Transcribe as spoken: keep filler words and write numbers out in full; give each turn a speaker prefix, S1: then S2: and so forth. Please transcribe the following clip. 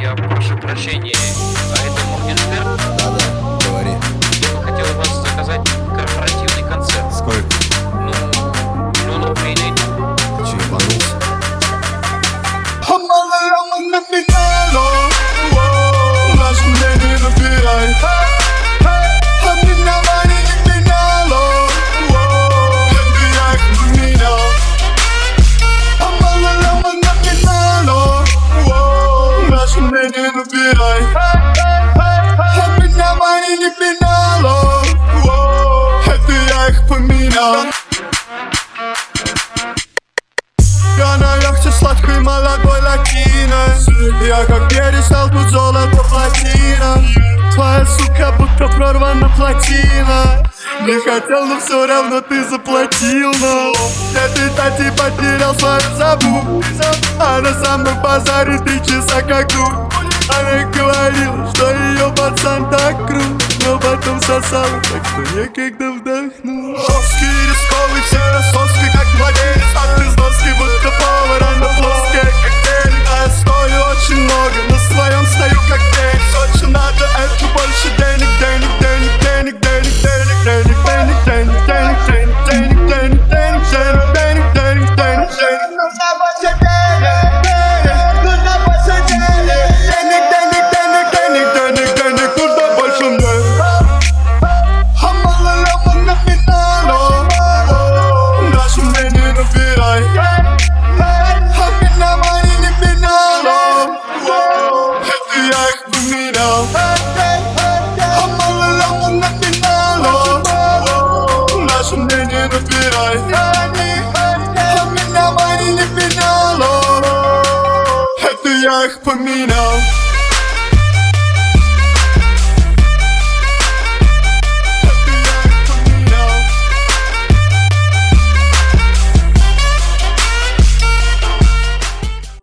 S1: Я прошу прощения, а это Моргенштерн?
S2: Да-да, говори.
S1: Я бы хотел у вас заказать корпоративный концерт.
S2: Сколько?
S1: Ну, миллион рублей найду.
S2: Ты че, ебанулся?
S3: Я на яхте сладкой молодой латиной. Я как перестал тут золото плотина. Твоя сука будто прорвана плотина. Не хотел, но все равно ты заплатил, но этой тати потерял свою забу. А на самом базаре три часа как тут. Она говорила, что ее пацан так крут, но потом сосал, так что некогда вдохнул. Жесткий и рисковый, всегда соски, как младенец. А ты с доски, будто повар, а на плоская, как телек. А я стою очень много, на своем стою как тень. Все, что надо, это больше денег, денег, денег, денег, денег, денег, денег, денег, денег, денег, денег, денег, денег, денег, денег, денег, денег, денег, денег. Нужна больше денег, денег, нужна больше денег. Денег, денег, денег, денег, денег, денег, нужно больше мне. Хамалалама на финалу, даже мне не набирай. Хамина мани не финалу, это я их поменял. Хамалалама на финалу, даже мне не набирай. Хамина мани не финалу, это я их поменял.